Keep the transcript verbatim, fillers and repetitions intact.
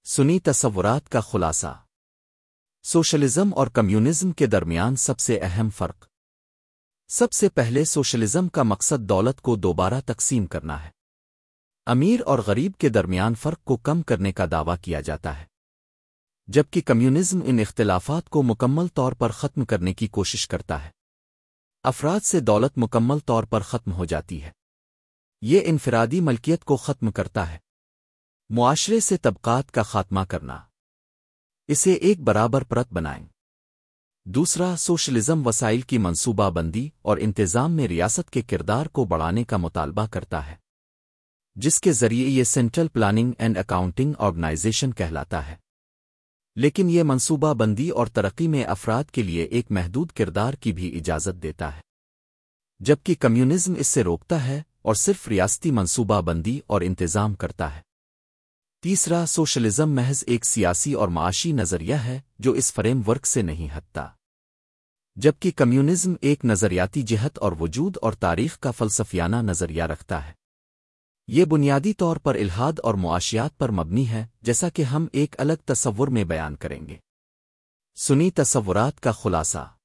سنی تصورات کا خلاصہ۔ سوشلزم اور کمیونزم کے درمیان سب سے اہم فرق۔ سب سے پہلے سوشلزم کا مقصد دولت کو دوبارہ تقسیم کرنا ہے۔ امیر اور غریب کے درمیان فرق کو کم کرنے کا دعویٰ کیا جاتا ہے، جبکہ کمیونزم ان اختلافات کو مکمل طور پر ختم کرنے کی کوشش کرتا ہے۔ افراد سے دولت مکمل طور پر ختم ہو جاتی ہے۔ یہ انفرادی ملکیت کو ختم کرتا ہے۔ معاشرے سے طبقات کا خاتمہ کرنا، اسے ایک برابر پرت بنائیں۔ دوسرا، سوشلزم وسائل کی منصوبہ بندی اور انتظام میں ریاست کے کردار کو بڑھانے کا مطالبہ کرتا ہے، جس کے ذریعے یہ central planning and accounting organisation کہلاتا ہے۔ لیکن یہ منصوبہ بندی اور ترقی میں افراد کے لیے ایک محدود کردار کی بھی اجازت دیتا ہے، جبکہ کمیونزم اس سے روکتا ہے اور صرف ریاستی منصوبہ بندی اور انتظام کرتا ہے۔ تیسرا، سوشلزم محض ایک سیاسی اور معاشی نظریہ ہے جو اس فریم ورک سے نہیں ہٹتا، جبکہ کمیونزم ایک نظریاتی جہت اور وجود اور تاریخ کا فلسفیانہ نظریہ رکھتا ہے۔ یہ بنیادی طور پر الحاد اور معاشیات پر مبنی ہے، جیسا کہ ہم ایک الگ تصور میں بیان کریں گے۔ سنی تصورات کا خلاصہ۔